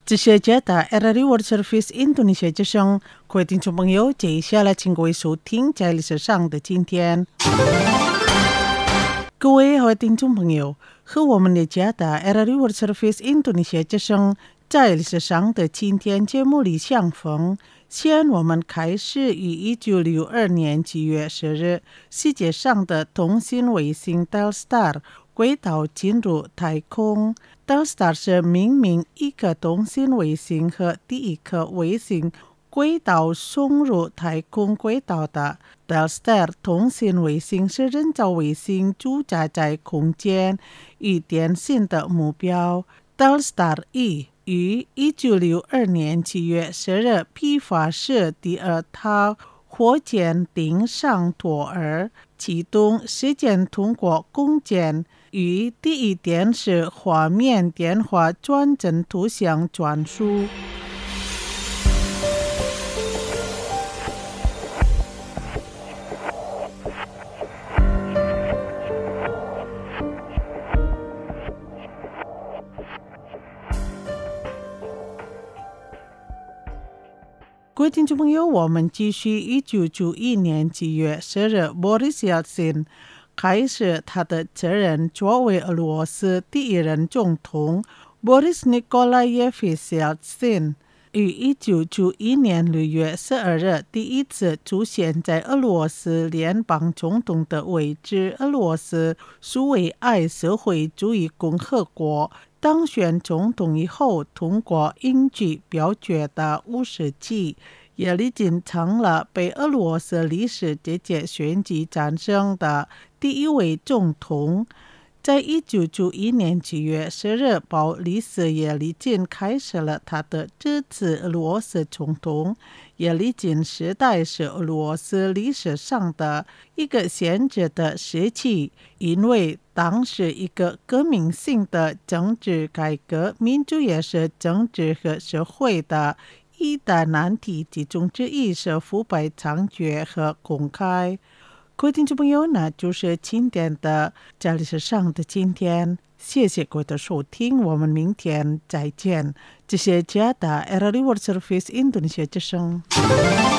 这些家的 RRI World Service Indonesia 之声，各位听众朋友，接下来请各位收听在历史上的今天。各位好，听众朋友，和我们的家的 RRI World Service Indonesia 之声在历史上的今天节目里相逢。先我们开始于1962年7月10日，世界上的通信卫星 Telstar 轨道进入太空。Telstar 是命名一个通信卫星和第一颗卫星轨道送入太空轨道的。Telstar 通信卫星是人造卫星驻扎在空间与电信的目标。Telstar 1于1962年7月10日批发射第二套火箭顶上托儿，启动实践通过空间与第一电视画面电话转振图像传输。各位听众朋友，我们继续1991年7月10日 Boris Yeltsin 开始他的责任作为俄罗斯第一任总统。 Boris Nikolaevich Yeltsin 于1991年6月12日第一次出现在俄罗斯联邦总统的位置。俄罗斯苏维埃社会主义共和国当选总统以后，通过应据表决的50级，叶利钦成了被俄罗斯历史这届选举战胜的第一位总统。在1991年7月10日，鲍里斯·叶利钦开始了他的这次俄罗斯总统。叶利钦时代是俄罗斯历史上的一个显著的时期，因为当时一个革命性的政治改革，民主也是政治和社会的一大难题，其中之一是腐败猖獗和公开。各位听众朋友，那就是今天的在历史上的今天，谢谢各位的收听，我们明天再见。这是家的 RRI World Service Indonesia 之声。